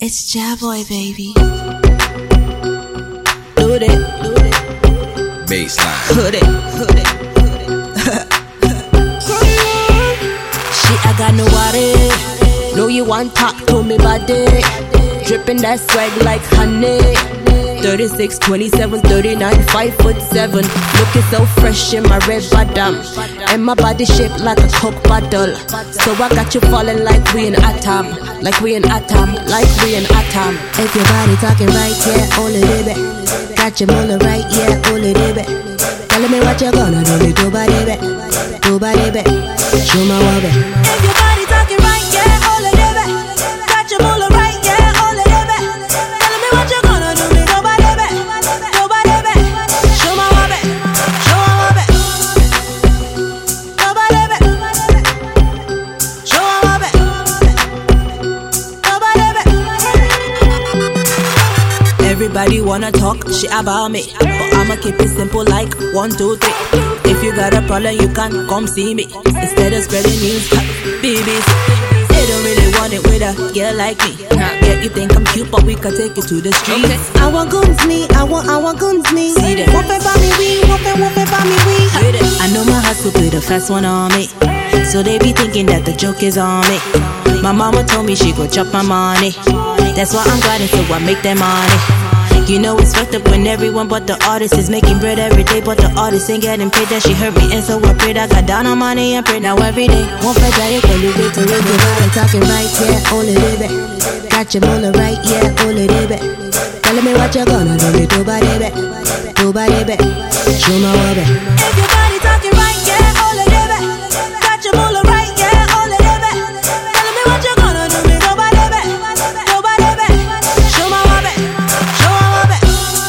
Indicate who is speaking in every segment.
Speaker 1: It's Jaboy, baby.
Speaker 2: Do that,
Speaker 3: Baseline.
Speaker 2: hood it. Shit, I got no water. Know you want talk to me body. Dripping that swag like honey. 36, 27, 39, 5'7". Looking so fresh in my red bottom. And my body shaped like a Coke bottle. So I got you falling like we an atom. Like we an atom, like we an atom.
Speaker 4: If your body talking right, yeah, only live it. Got your molar right, yeah, only live it. Tell me what you gonna do, me do body bet. Do body bet. Show my wabe.
Speaker 2: If your body talking right, yeah, only live it. Got your molar right, yeah, only live it. Tell me what you gonna do, me do body bet. Do body bet. Show my wabe. Show my wabe. Do body bet. Show my wabe. Do body bet. Everybody wanna talk shit about me, but I'ma keep it simple like 1, 2, 3. If you got a problem, you can come see me. Instead of spreading news, babies. They don't really want it with a girl like me. Yeah, you think I'm cute, but we can take it to the streets.
Speaker 4: I want guns me, I want guns me.
Speaker 2: See that?
Speaker 4: Whoop it by me, we, whoop it by me, we.
Speaker 2: I know my hustle play the fast one on me, so they be thinking that the joke is on me. My mama told me she go chop my money. That's why I'm grinding, so I make that money. You know it's fucked up when everyone but the artist is making bread every day, but the artist ain't getting paid. That she hurt me, and so I prayed. I got down on my knee and prayed. Now every day, won't forget it when you get to live.
Speaker 4: Your body talking right, yeah, only live it. Got your molar right, yeah, only live it. Tell me what you gonna do, me do body bet. Do body bet. Show my wabe.
Speaker 2: If your body talking right, yeah, only live it. Got your molar right, yeah, only live it. Tell me what you gonna do, me do body bet. Do body bet. Show my wabe. Show my wabe.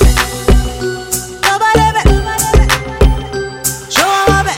Speaker 2: Do body bet. Show my wabe.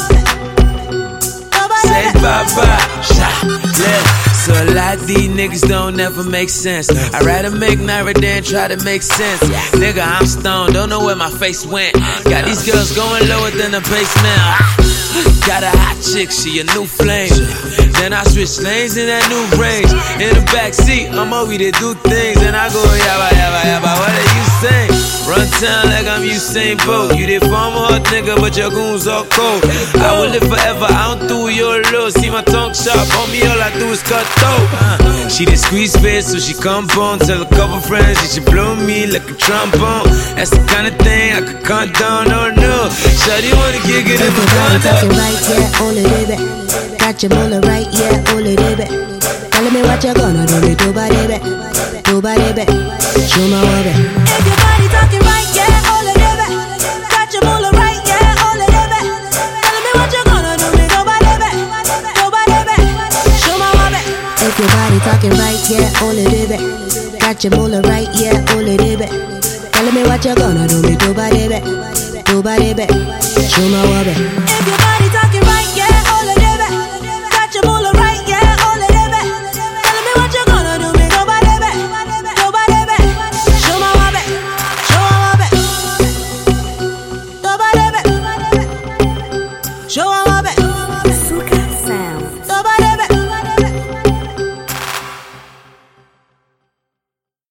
Speaker 2: Do body
Speaker 5: Say
Speaker 2: bet.
Speaker 5: bye-bye, yeah. So a lot of these niggas don't ever make sense. I'd rather make Naira than try to make sense. Nigga, I'm stoned, don't know where my face went. Got these girls going lower than the basement. Got a hot chick, she a new flame. Then I switch lanes in that new range. In the backseat, I'm over to do things. And I go yabba, yabba, yabba, what are you saying? Run town like I'm Usain Bolt. You did farm hard nigga, but your goons all cold. I will live forever, I don't do your low. See my tongue sharp, on me all I do is cut throat. She did squeeze face, so she come on. Tell a couple friends she should blow me like a trombone. That's the kind of thing I could condone, oh no. Shawty wanna kick it in
Speaker 4: If
Speaker 5: my
Speaker 4: your body
Speaker 5: condo.
Speaker 4: talking right, yeah, only live it. Got your molar right, yeah, only live it. Tell me what you gonna do, me do body bet. Do body bet. Show my wabe.
Speaker 2: If your body talking right, yeah, only live it. Got your molar right, yeah, only live it. Tell me what you gonna do, me do body bet. Do body bet. Show my wabe.
Speaker 4: If your body talking right, yeah, only live it. Got your molar right, yeah, only live it. Tell me what you gonna do, me do body bet. Do body bet. Show my wabe.
Speaker 2: If your body